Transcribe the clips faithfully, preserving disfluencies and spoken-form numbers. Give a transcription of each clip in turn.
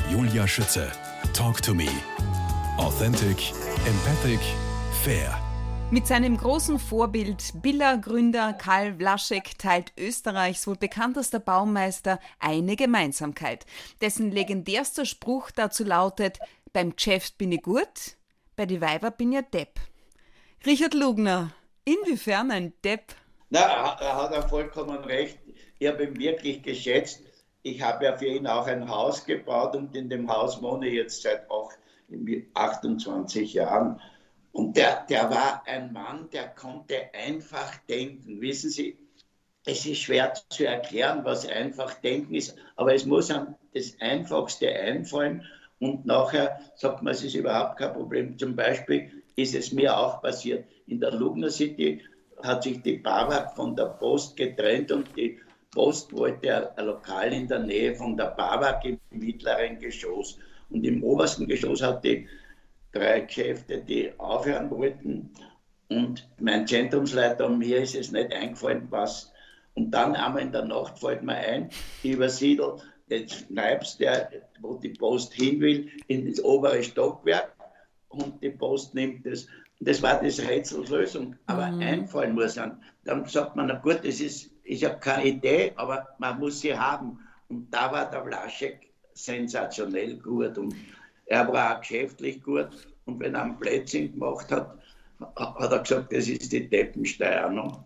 Julia Schütze. Talk to me. Authentic, empathic, fair. Mit seinem großen Vorbild Billa-Gründer Karl Vlaschek teilt Österreichs wohl bekanntester Baumeister eine Gemeinsamkeit. Dessen legendärster Spruch dazu lautet: Beim Geschäft bin ich gut, bei die Weiber bin ich Depp. Richard Lugner, inwiefern ein Depp? Na, er hat er vollkommen recht. Ich habe ihn wirklich geschätzt. Ich habe ja für ihn auch ein Haus gebaut und in dem Haus wohne ich jetzt seit auch achtundzwanzig Jahren. Und der, der war ein Mann, der konnte einfach denken. Wissen Sie, es ist schwer zu erklären, was einfach denken ist, aber es muss einem das Einfachste einfallen und nachher sagt man, es ist überhaupt kein Problem. Zum Beispiel ist es mir auch passiert. In der Lugner City hat sich die BAWAG von der Post getrennt und die Post wollte ein Lokal in der Nähe von der BAWAG im mittleren Geschoss. Und im obersten Geschoss hat die drei Geschäfte, die aufhören wollten. Und mein Zentrumsleiter und mir ist es nicht eingefallen, was. Und dann einmal in der Nacht fällt mir ein, ich übersiedel den Schneibs, der, wo die Post hin will, in das obere Stockwerk und die Post nimmt das. Das war das Rätsels Lösung. Aber mhm. einfallen muss einem. Dann sagt man, na gut, das ist, ich habe keine Idee, aber man muss sie haben. Und da war der Vlaschek sensationell gut. Und er war auch geschäftlich gut und wenn er ein Plätzchen gemacht hat, hat er gesagt, das ist die Deppensteier. Ne?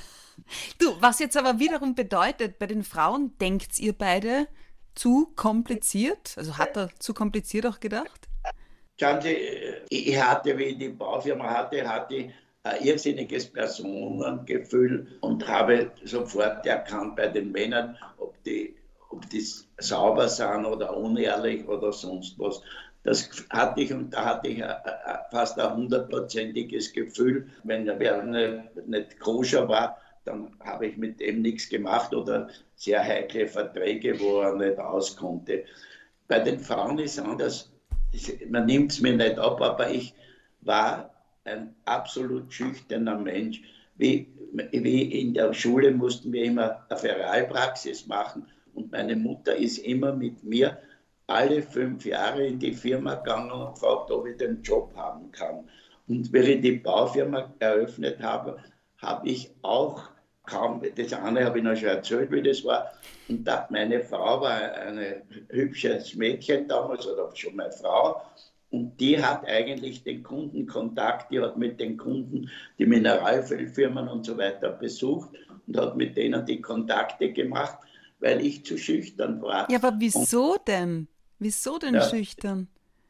Du, was jetzt aber wiederum bedeutet, bei den Frauen denkt ihr beide zu kompliziert? Also hat er zu kompliziert auch gedacht? Schauen Sie, ich hatte, wie ich die Baufirma hatte, hatte ich ein irrsinniges Personengefühl und habe sofort erkannt bei den Männern, ob die, ob die sauber sind oder unehrlich oder sonst was. Das hatte ich und da hatte ich fast ein hundertprozentiges Gefühl. Wenn wer nicht, nicht koscher war, dann habe ich mit dem nichts gemacht oder sehr heikle Verträge, wo er nicht aus konnte. Bei den Frauen ist es anders. Man nimmt es mir nicht ab, aber ich war ein absolut schüchterner Mensch. Wie, wie in der Schule mussten wir immer eine Ferialpraxis machen und meine Mutter ist immer mit mir alle fünf Jahre in die Firma gegangen und gefragt, ob ich den Job haben kann. Und wenn ich die Baufirma eröffnet habe, habe ich auch kaum, das eine habe ich noch schon erzählt, wie das war, und da, meine Frau war ein hübsches Mädchen damals, oder schon meine Frau, und die hat eigentlich den Kundenkontakt, die hat mit den Kunden die Mineralölfirmen und so weiter besucht und hat mit denen die Kontakte gemacht, weil ich zu schüchtern war. Ja, aber wieso und, denn? Wieso denn ja, schüchtern?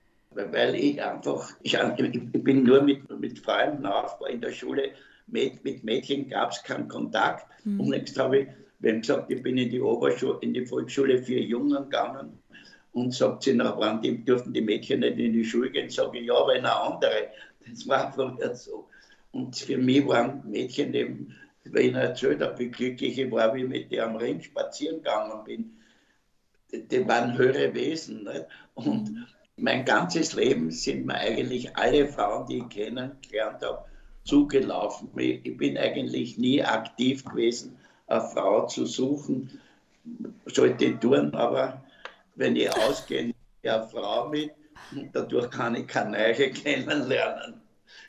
Weil ich einfach, ich, ich bin nur mit, mit Freunden auf, in der Schule, mit, mit Mädchen gab es keinen Kontakt. Mhm. Und jetzt habe ich, wenn gesagt, ich bin in die Oberschule, in die Volksschule für Jungen gegangen und sagt sie, na, wann die, dürfen die Mädchen nicht in die Schule gehen, sage ich, ja, aber eine andere. Das war einfach nicht so. Und für mich waren Mädchen eben, weil ich ihnen erzählt habe, wie glücklich ich war, wie ich mit der am Ring spazieren gegangen bin. Die, die waren höhere Wesen. Nicht? Und mhm. mein ganzes Leben sind mir eigentlich alle Frauen, die ich kennengelernt habe, zugelaufen. Ich, ich bin eigentlich nie aktiv gewesen, eine Frau zu suchen. Sollte ich tun, aber wenn ich ausgehe, eine Frau mit, und dadurch kann ich keine neue kennenlernen.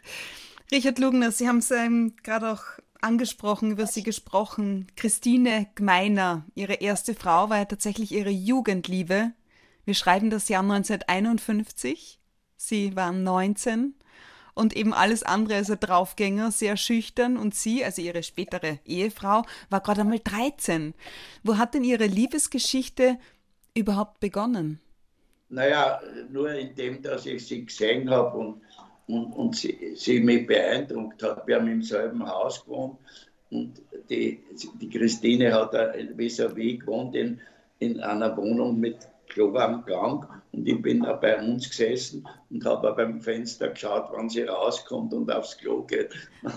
Richard Lugner, Sie haben es ähm, gerade auch angesprochen, über Sie gesprochen. Christine Gmeiner, Ihre erste Frau, war ja tatsächlich Ihre Jugendliebe. Wir schreiben das Jahr neunzehnhunderteinundfünfzig. Sie waren neunzehn und eben alles andere als ein Draufgänger, sehr schüchtern. Und sie, also Ihre spätere Ehefrau, war gerade einmal dreizehn. Wo hat denn Ihre Liebesgeschichte überhaupt begonnen? Naja, nur indem, dass ich sie gesehen habe und Und, und sie, sie mich beeindruckt hat. Wir haben im selben Haus gewohnt und die, die Christine hat vis-à-vis gewohnt in, in einer Wohnung mit Klo am Gang und ich bin da bei uns gesessen und habe beim Fenster geschaut, wann sie rauskommt und aufs Klo geht.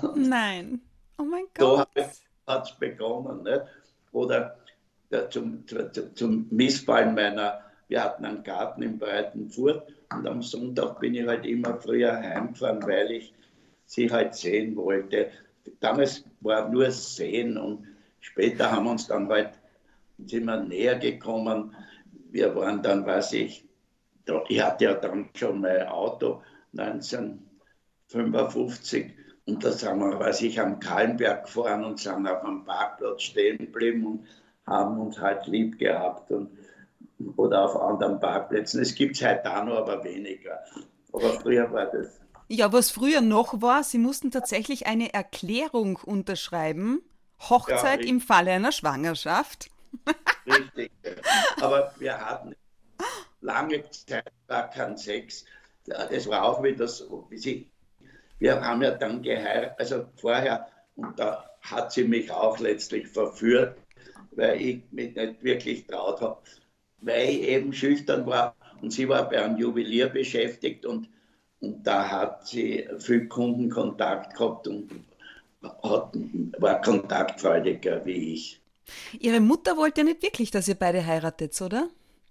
Nein, oh mein Gott. Da hat es begonnen. Nicht? Oder der, zum, zum, zum Missfallen meiner, wir hatten einen Garten im Breitenfurt. Und am Sonntag bin ich halt immer früher heimgefahren, weil ich sie halt sehen wollte. Damals war nur Sehen und später haben wir uns dann halt, sind wir näher gekommen. Wir waren dann, weiß ich, ich hatte ja dann schon mein Auto neunzehnhundertfünfundfünfzig und da sind wir, weiß ich, am Kahlenberg gefahren und sind auf einem Parkplatz stehen geblieben und haben uns halt lieb gehabt und, oder auf anderen Parkplätzen. Es gibt es heute auch noch, aber weniger. Aber früher war das. Ja, was früher noch war, Sie mussten tatsächlich eine Erklärung unterschreiben. Hochzeit Ja, im Falle einer Schwangerschaft. richtig. Aber wir hatten lange Zeit gar keinen Sex. Das war auch wieder so. Wir haben ja dann geheiratet, also vorher, und da hat sie mich auch letztlich verführt, weil ich mich nicht wirklich traut habe, weil ich eben schüchtern war und sie war bei einem Juwelier beschäftigt und, und da hat sie viel Kundenkontakt gehabt und hat, war kontaktfreudiger wie ich. Ihre Mutter wollte ja nicht wirklich, dass ihr beide heiratet, oder?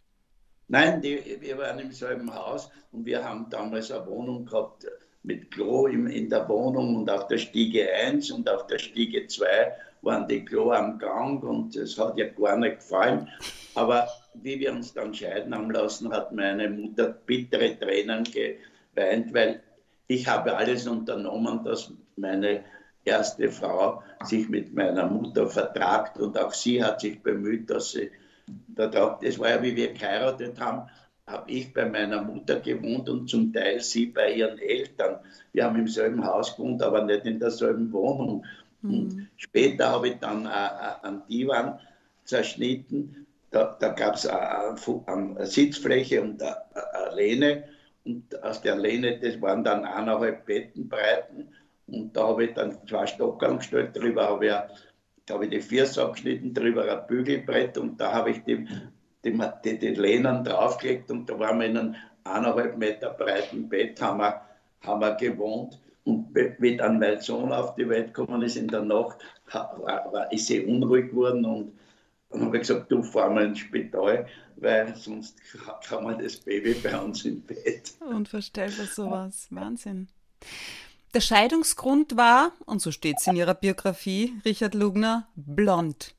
Nein, die, wir waren im selben Haus und wir haben damals eine Wohnung gehabt mit Klo im, in der Wohnung und auf der Stiege eins und auf der Stiege zwei waren die Klo am Gang und es hat ihr gar nicht gefallen. Aber wie wir uns dann scheiden haben lassen, hat meine Mutter bittere Tränen geweint, weil ich habe alles unternommen, dass meine erste Frau sich mit meiner Mutter vertragt und auch sie hat sich bemüht, dass sie vertragt. Das war ja, wie wir geheiratet haben, habe ich bei meiner Mutter gewohnt und zum Teil sie bei ihren Eltern. Wir haben im selben Haus gewohnt, aber nicht in derselben Wohnung. Mhm. Und später habe ich dann einen Divan zerschnitten. Da, da gab es eine, eine Sitzfläche und eine, eine Lehne. Und aus der Lehne, das waren dann eineinhalb Bettenbreiten. Und da habe ich dann zwei Stockern gestellt. Drüber habe ich, da habe ich die Füße abgeschnitten, drüber ein Bügelbrett. Und da habe ich die, die, die, die Lehnen draufgelegt. Und da waren wir in einem eineinhalb Meter breiten Bett, haben wir, haben wir gewohnt. Und wie dann mein Sohn auf die Welt gekommen ist in der Nacht, war, war, ist sie unruhig geworden. Und dann habe ich gesagt, du fahr mal ins Spital, weil sonst kann man das Baby bei uns im Bett. Unvorstellbar sowas. Wahnsinn. Der Scheidungsgrund war, und so steht es in Ihrer Biografie, Richard Lugner, blond.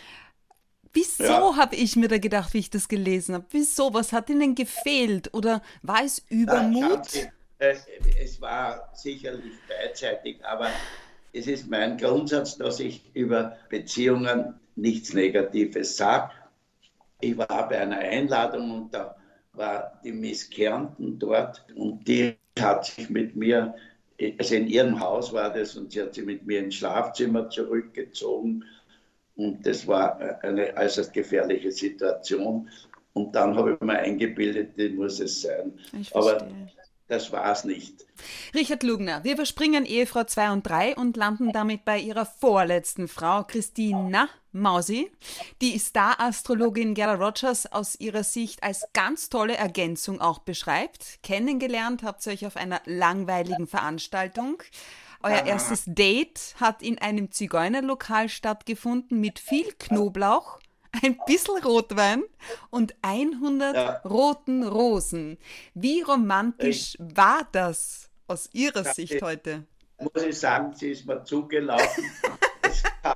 Wieso, ja. habe ich mir da gedacht, wie ich das gelesen habe? Wieso? Was hat Ihnen gefehlt? Oder war es Übermut? Ja, es, es war sicherlich beidseitig, aber es ist mein Grundsatz, dass ich über Beziehungen nichts Negatives sage. Ich war bei einer Einladung und da war die Miss Kärnten dort und die hat sich mit mir, also in ihrem Haus war das, und sie hat sich mit mir ins Schlafzimmer zurückgezogen und das war eine äußerst gefährliche Situation. Und dann habe ich mir eingebildet, die muss es sein. Ich verstehe. Aber das war es nicht. Richard Lugner, wir überspringen Ehefrau zwei und drei und landen damit bei ihrer vorletzten Frau, Christina Mausi. Die Star-Astrologin Gerda Rogers aus ihrer Sicht als ganz tolle Ergänzung auch beschreibt. Kennengelernt habt ihr euch auf einer langweiligen Veranstaltung. Euer erstes Date hat in einem Zigeunerlokal stattgefunden mit viel Knoblauch, ein bisschen Rotwein und hundert ja. roten Rosen. Wie romantisch ich, war das aus Ihrer ja, Sicht heute? Muss ich sagen, sie ist mir zugelaufen. kam,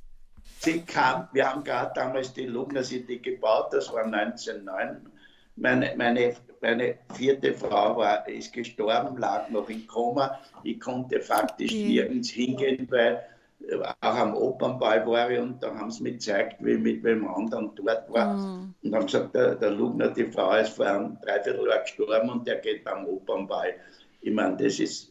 sie kam, wir haben gerade damals die Lugner City gebaut, das war neunzehnhundertneun. Meine, meine, meine vierte Frau war, ist gestorben, lag noch im Koma. Ich konnte faktisch okay. nirgends hingehen, weil auch am Opernball war ich und da haben sie mir gezeigt, wie ich mit wem anderen dort war. Mm. Und haben gesagt, der, der Lugner, die Frau ist vor einem Dreivierteljahr gestorben und der geht am Opernball. Ich meine, das ist,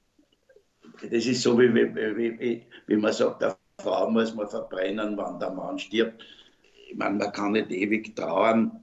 das ist so, wie, wie, wie, wie man sagt, der Frau muss man verbrennen, wenn der Mann stirbt. Ich meine, man kann nicht ewig trauern.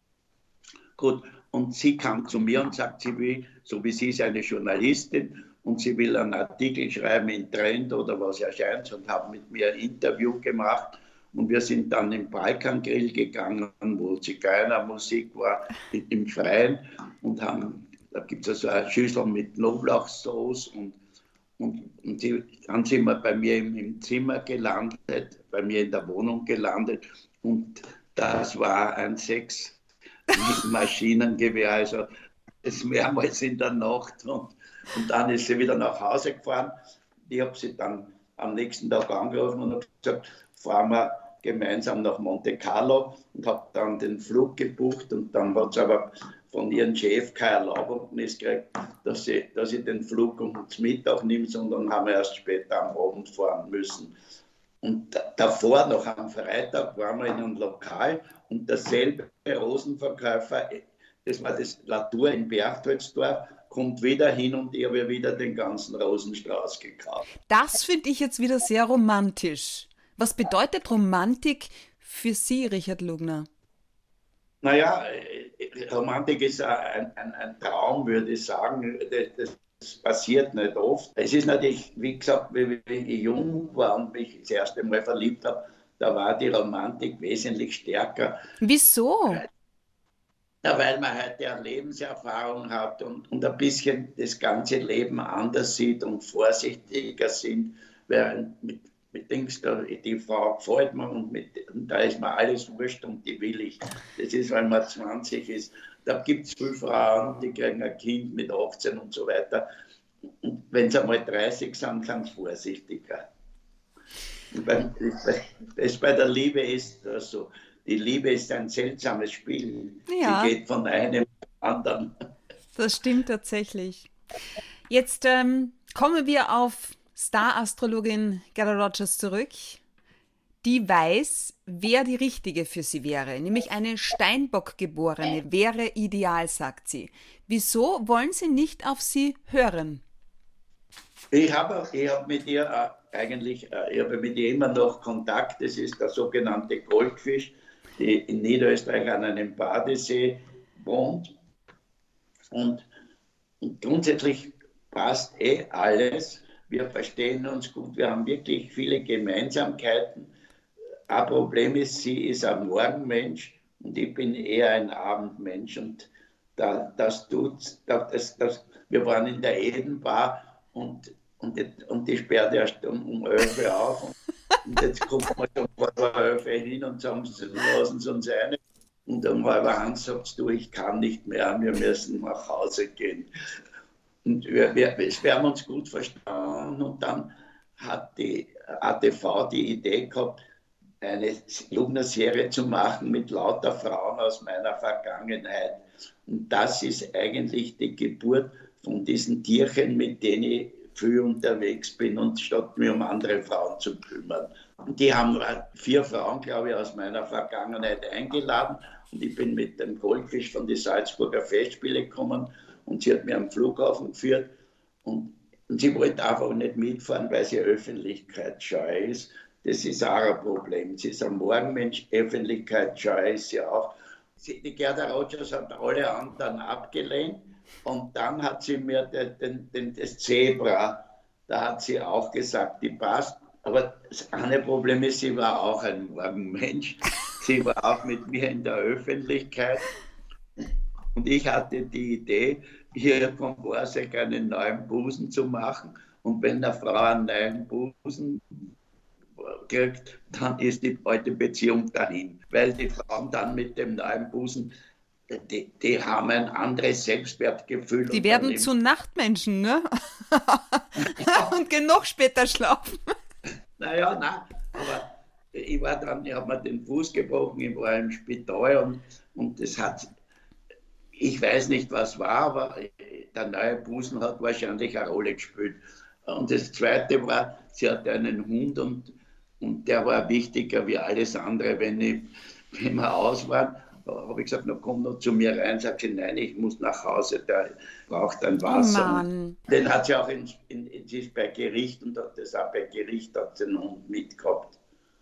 Gut, und sie kam zu mir und sagt, sie will, so wie sie ist eine Journalistin, und sie will einen Artikel schreiben in Trend oder was erscheint und hat mit mir ein Interview gemacht. Und wir sind dann im Balkangrill gegangen, wo Zigeunermusik war, im Freien. Und haben, da gibt es also eine Schüssel mit Knoblauchsoße. Und, und, und sie, dann sind wir bei mir im, im Zimmer gelandet, bei mir in der Wohnung gelandet. Und das war ein Sex mit Maschinengewehr, also das mehrmals in der Nacht. Und, Und dann ist sie wieder nach Hause gefahren. Ich habe sie dann am nächsten Tag angerufen und habe gesagt, fahren wir gemeinsam nach Monte Carlo und habe dann den Flug gebucht. Und dann hat es aber von ihrem Chef keine Erlaubnis gekriegt, dass sie, dass ich den Flug um zum Mittag nehme, sondern haben wir erst später am Abend fahren müssen. Und davor, noch am Freitag, waren wir in einem Lokal und derselbe Rosenverkäufer, das war das Latour in Berchtoldsdorf, kommt wieder hin und ich habe wieder den ganzen Rosenstrauß gekauft. Das finde ich jetzt wieder sehr romantisch. Was bedeutet Romantik für Sie, Richard Lugner? Naja, Romantik ist ein, ein, ein Traum, würde ich sagen. Das, das passiert nicht oft. Es ist natürlich, wie gesagt, wie ich jung war und mich das erste Mal verliebt habe, da war die Romantik wesentlich stärker. Wieso? Ja, weil man halt ja Lebenserfahrung hat und, und ein bisschen das ganze Leben anders sieht und vorsichtiger sind, während mit, mit Dings, die Frau gefällt mir und, mit, und da ist mir alles wurscht und die will ich. Das ist, wenn man zwanzig ist. Da gibt es viele Frauen, die kriegen ein Kind mit achtzehn und so weiter. Und wenn sie einmal dreißig sind, sind sie vorsichtiger. Und bei, das bei der Liebe ist das so. Die Liebe ist ein seltsames Spiel. Ja. Sie geht von einem zum anderen. Das stimmt tatsächlich. Jetzt ähm, kommen wir auf Star-Astrologin Gerda Rogers zurück. Die weiß, wer die Richtige für sie wäre, nämlich eine Steinbock-Geborene wäre ideal, sagt sie. Wieso wollen Sie nicht auf sie hören? Ich habe ich hab mit ihr äh, eigentlich, äh, ich habe mit ihr immer noch Kontakt. Das ist der sogenannte Goldfisch, die in Niederösterreich an einem Badesee wohnt. Und, und grundsätzlich passt eh alles. Wir verstehen uns gut, wir haben wirklich viele Gemeinsamkeiten. Ein Problem ist, sie ist ein Morgenmensch und ich bin eher ein Abendmensch. Und da, das tut, das, das, wir waren in der Edenbar und, und, die, und die sperrt erst um, um elf Uhr auf. Und, und jetzt gucken wir schon vor elf Uhr hin und sagen, lassen Sie uns rein. Und um halb eins sagst du, ich kann nicht mehr, wir müssen nach Hause gehen. Und wir, wir, wir haben uns gut verstanden und dann hat die A T V die Idee gehabt, eine Lugner-Serie zu machen mit lauter Frauen aus meiner Vergangenheit. Und das ist eigentlich die Geburt von diesen Tierchen, mit denen ich viel unterwegs bin und statt mir um andere Frauen zu kümmern. Und die haben vier Frauen, glaube ich, aus meiner Vergangenheit eingeladen und ich bin mit dem Goldfisch von den Salzburger Festspiele gekommen und sie hat mir am Flughafen geführt und, und sie wollte einfach nicht mitfahren, weil sie öffentlichkeitsscheu ist. Das ist auch ein Problem. Sie ist ein Morgenmensch, öffentlichkeitsscheu ist sie auch. Sie, die Gerda Rogers hat alle anderen abgelehnt und dann hat sie mir den, den, den, das Zebra, da hat sie auch gesagt, die passt. Aber das eine Problem ist, sie war auch ein Morgenmensch. Sie war auch mit mir in der Öffentlichkeit. Und ich hatte die Idee, hier vom Borsig einen neuen Busen zu machen. Und wenn eine Frau einen neuen Busen kriegt, dann ist die alte Beziehung dahin. Weil die Frauen dann mit dem neuen Busen, die, die haben ein anderes Selbstwertgefühl. Die werden zu Nachtmenschen, ne? Und gehen noch später schlafen. Naja, nein, aber ich war dann, ich habe mir den Fuß gebrochen, ich war im Spital und, und das hat, ich weiß nicht, was war, aber der neue Busen hat wahrscheinlich eine Rolle gespielt. Und das Zweite war, sie hatte einen Hund und, und der war wichtiger wie alles andere. Wenn, ich, wenn wir aus waren, habe ich gesagt, na, komm noch zu mir rein. Sagt sie, nein, ich muss nach Hause, der braucht ein Wasser. Oh, den hat sie auch in, in, in, sie ist bei Gericht und hat das auch bei Gericht hat sie den Hund mitgehabt.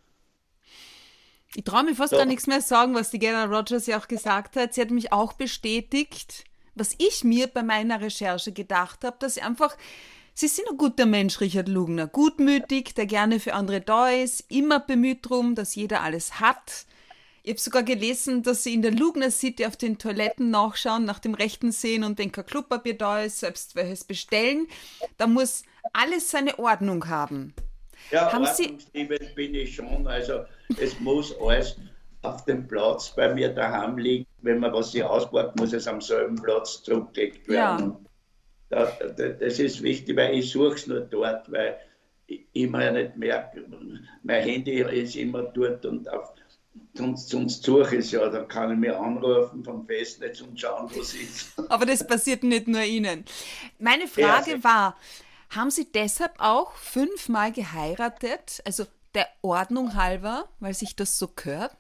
Ich traue mir fast Doch. gar nichts mehr sagen, was die Gerda Rogers ja auch gesagt hat. Sie hat mich auch bestätigt, was ich mir bei meiner Recherche gedacht habe, dass sie einfach, sie sind ein guter Mensch, Richard Lugner, gutmütig, der gerne für andere da ist, immer bemüht darum, dass jeder alles hat. Ich habe sogar gelesen, dass sie in der Lugner City auf den Toiletten nachschauen, nach dem Rechten sehen und wenn kein Klopapier da ist, selbst welches bestellen. Da muss alles seine Ordnung haben. Ja, Haben Ordnungsliebe bin ich schon. Also es muss alles auf dem Platz bei mir daheim liegen. Wenn man was sich auspackt, muss es am selben Platz zurückgelegt werden. Ja. Da, da, das ist wichtig, weil ich suche es nur dort, weil ich immer nicht merke, mein Handy ist immer dort und auf sonst, sonst suche ich es ja, dann kann ich mir anrufen vom Festnetz und schauen, wo sie ist. Aber das passiert nicht nur Ihnen. Meine Frage Ja, war, haben Sie deshalb auch fünfmal geheiratet? Also der Ordnung halber, weil sich das so gehört?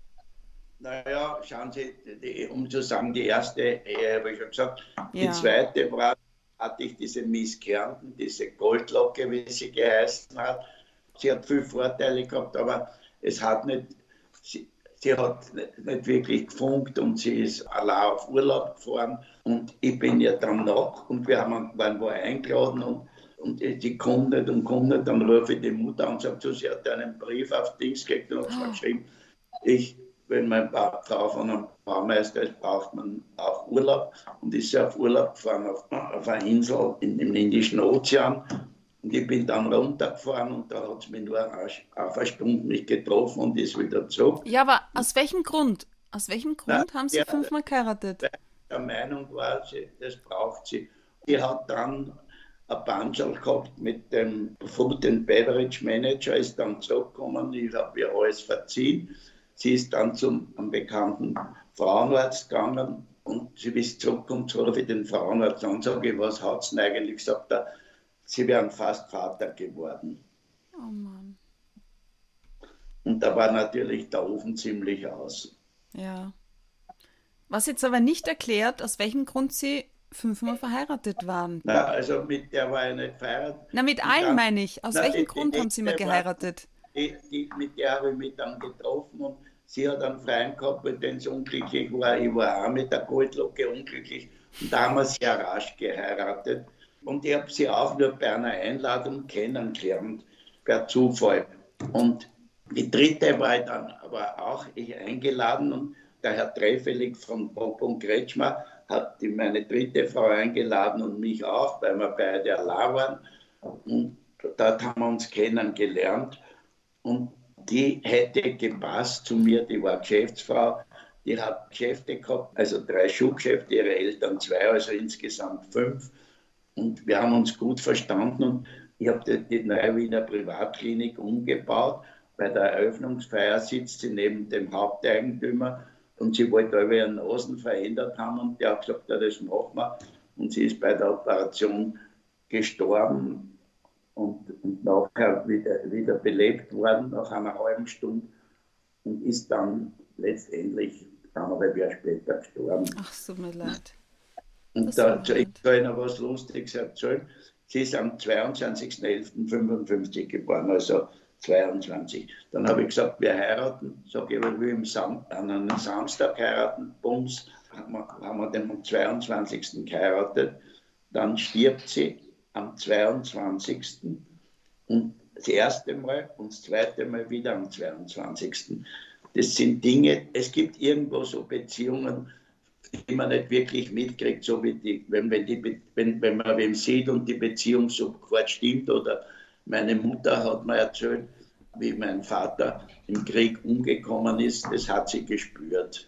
naja, schauen Sie, die, um zu sagen, die erste Ehe habe ich schon gesagt, die Ja. zweite war, hatte ich diese Miss Kärnten, diese Goldlocke, wie sie geheißen hat. Sie hat viele Vorteile gehabt, aber es hat nicht, sie, sie hat nicht, nicht wirklich gefunkt und sie ist allein auf Urlaub gefahren und ich bin ja dann noch und wir haben, waren wo eingeladen und, und sie kommt nicht und kommt nicht, dann rufe ich die Mutter an und sage, so, sie hat einen Brief auf Dings gekriegt und hat mir geschrieben, ich, wenn meine Frau von einem Baumeister ist, braucht man auch Urlaub und ist ja auf Urlaub gefahren auf, auf einer Insel in, im Indischen Ozean. Und ich bin dann runtergefahren und da hat es mich nur auf eine Stunde nicht getroffen und ist wieder zurück. Ja, aber aus welchem Grund? Aus welchem Grund Na, haben Sie ja, fünfmal geheiratet? weil ich der Meinung war, sie, das braucht sie. Sie hat dann ein Bandscherl gehabt mit dem Food and Beverage Manager, ist dann zurückgekommen, ich habe ihr alles verziehen. Sie ist dann zum einem bekannten Frauenarzt gegangen und sie ist zurückgekommen, so rufe ich den Frauenarzt an, sage ich, was hat sie denn eigentlich gesagt? Er, sie wären fast Vater geworden. Oh Mann. Und da war natürlich der Ofen ziemlich aus. Ja. Was jetzt aber nicht erklärt, aus welchem Grund Sie fünfmal verheiratet waren. Na, also mit der war ich nicht verheiratet. Na, mit Und allen dann, meine ich. Aus na, welchem die, die Grund haben Sie mal nächste war, geheiratet? die, die, mit der habe ich mich dann getroffen und sie hat einen Freund gehabt, mit dem sie unglücklich war. Ich war auch mit der Goldlocke unglücklich und da haben wir sehr rasch geheiratet. Und ich habe sie auch nur bei einer Einladung kennengelernt, per Zufall. Und die dritte war ich dann aber auch ich eingeladen und der Herr Treffelig von Bob und Kretschmer hat die, meine dritte Frau eingeladen und mich auch, weil wir beide allein waren. Und dort haben wir uns kennengelernt. Und die hätte gepasst zu mir, die war Geschäftsfrau, die hat Geschäfte gehabt, also drei Schuhgeschäfte, ihre Eltern zwei, also insgesamt fünf. Und wir haben uns gut verstanden und ich habe die, die neue Wiener Privatklinik umgebaut. Bei der Eröffnungsfeier sitzt sie neben dem Haupteigentümer und sie wollte aber ihren Nasen verändert haben und der hat gesagt, ja, das machen wir. Und sie ist bei der Operation gestorben und, und nachher wieder, wieder belebt worden nach einer halben Stunde und ist dann letztendlich eineinhalb Jahre später gestorben. Ach, es tut mir leid. Und Das da tut mir ich leid. kann Ihnen was Lustiges erzählen. Sie ist am zweiundzwanzigsten elften fünfundfünfzig geboren, also zweiundzwanzig. Dann habe ich gesagt, wir heiraten. Sage ich, aber wir im Sam an einem Samstag heiraten. Bums, haben wir, haben wir den am zweiundzwanzigsten geheiratet. Dann stirbt sie am zweiundzwanzigsten Und das erste Mal und das zweite Mal wieder am zweiundzwanzigsten Das sind Dinge, es gibt irgendwo so Beziehungen, die man nicht wirklich mitkriegt, so wie die, wenn, wenn, die, wenn, wenn man wem sieht und die Beziehung sofort stimmt. Oder meine Mutter hat mir erzählt, wie mein Vater im Krieg umgekommen ist, das hat sie gespürt.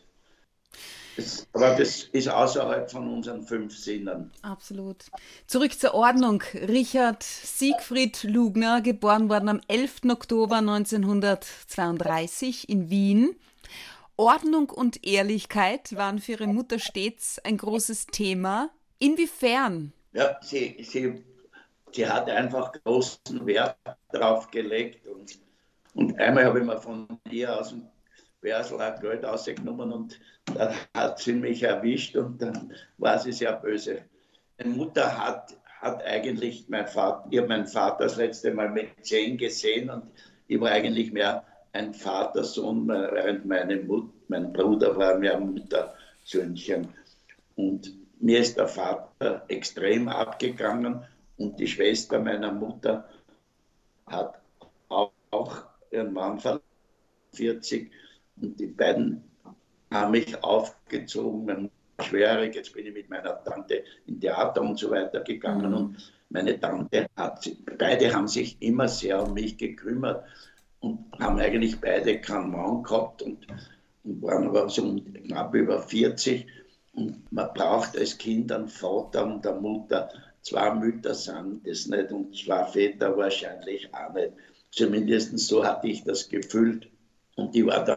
Das, aber das ist außerhalb von unseren fünf Sinnen. Absolut. Zurück zur Ordnung. Richard Siegfried Lugner, geboren worden am elften Oktober neunzehnhundertzweiunddreißig in Wien. Ordnung und Ehrlichkeit waren für Ihre Mutter stets ein großes Thema. Inwiefern? Ja, sie, sie, sie hat einfach großen Wert darauf gelegt. Und, und einmal habe ich mir von ihr aus dem Börsel ein Geld rausgenommen und dann hat sie mich erwischt und dann war sie sehr böse. Meine Mutter hat, hat eigentlich, mein Vater, ich habe meinen Vater das letzte Mal mit zehn gesehen und ich war eigentlich mehr ein Vater-Sohn, während meine Mut, mein Bruder war mehr Mutter-Söhnchen. Und mir ist der Vater extrem abgegangen und die Schwester meiner Mutter hat auch, auch ihren Mann verloren, vierzig. Und die beiden haben mich aufgezogen, mein schwerig, jetzt bin ich mit meiner Tante in Theater und so weiter gegangen mhm. und meine Tante hat, beide haben sich immer sehr um mich gekümmert und haben eigentlich beide keinen Mann gehabt und, und waren aber so knapp über vierzig und man braucht als Kind einen Vater und eine Mutter. Zwei Mütter sind das nicht und zwei Väter wahrscheinlich auch nicht. Zumindest so hatte ich das gefühlt und ich war dann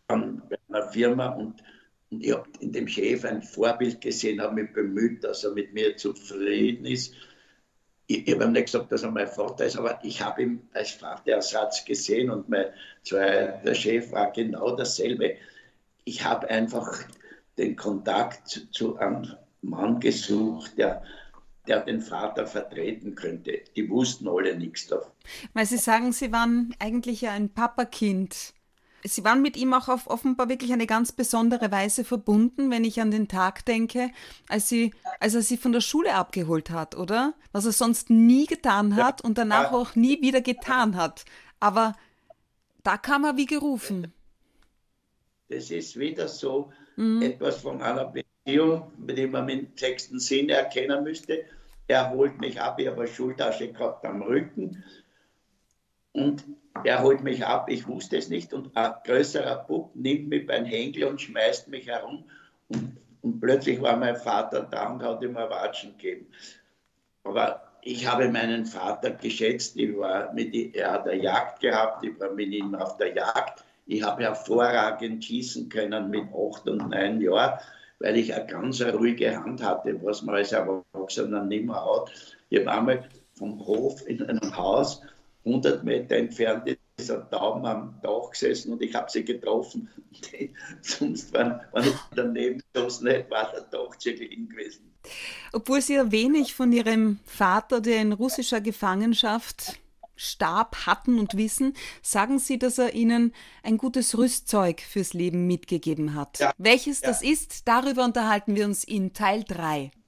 bei einer Firma und, und ich habe in dem Chef ein Vorbild gesehen, habe mich bemüht, dass er mit mir zufrieden ist. Ich, ich habe ihm nicht gesagt, dass er mein Vater ist, aber ich habe ihn als Vaterersatz gesehen und mein zweiter Chef war genau dasselbe. Ich habe einfach den Kontakt zu einem Mann gesucht, der, der den Vater vertreten könnte. Die wussten alle nichts davon. Weil Sie sagen, Sie waren eigentlich ja ein Papakind. Sie waren mit ihm auch auf offenbar wirklich eine ganz besondere Weise verbunden, wenn ich an den Tag denke, als, sie, als er Sie von der Schule abgeholt hat, oder? Was er sonst nie getan hat und danach auch nie wieder getan hat. Aber da kam er wie gerufen. Das ist wieder so mhm. etwas von einer Beziehung, mit dem man im sechsten Sinn erkennen müsste. Er holt mich ab, ich habe eine Schultasche gehabt am Rücken und er holt mich ab, ich wusste es nicht und ein größerer Bub nimmt mich beim Henkel und schmeißt mich herum und, und plötzlich war mein Vater da und hat ihm ein Watschen gegeben. Aber ich habe meinen Vater geschätzt, ich war mit, er hat eine Jagd gehabt, ich war mit ihm auf der Jagd. Ich habe hervorragend schießen können mit acht und neun Jahren, weil ich eine ganz ruhige Hand hatte, was man als Erwachsener nicht mehr hat. Ich habe einmal vom Hof in einem Haus hundert Meter entfernt ist ein Tauben am Dach gesessen und ich habe sie getroffen. Sonst, wenn, wenn ich daneben geschossen hätte, war der Dach zu liegen gewesen. Obwohl Sie ja wenig von Ihrem Vater, der in russischer Gefangenschaft starb, hatten und wissen, sagen Sie, dass er Ihnen ein gutes Rüstzeug fürs Leben mitgegeben hat. Ja. Welches ja. das ist, darüber unterhalten wir uns in Teil drei.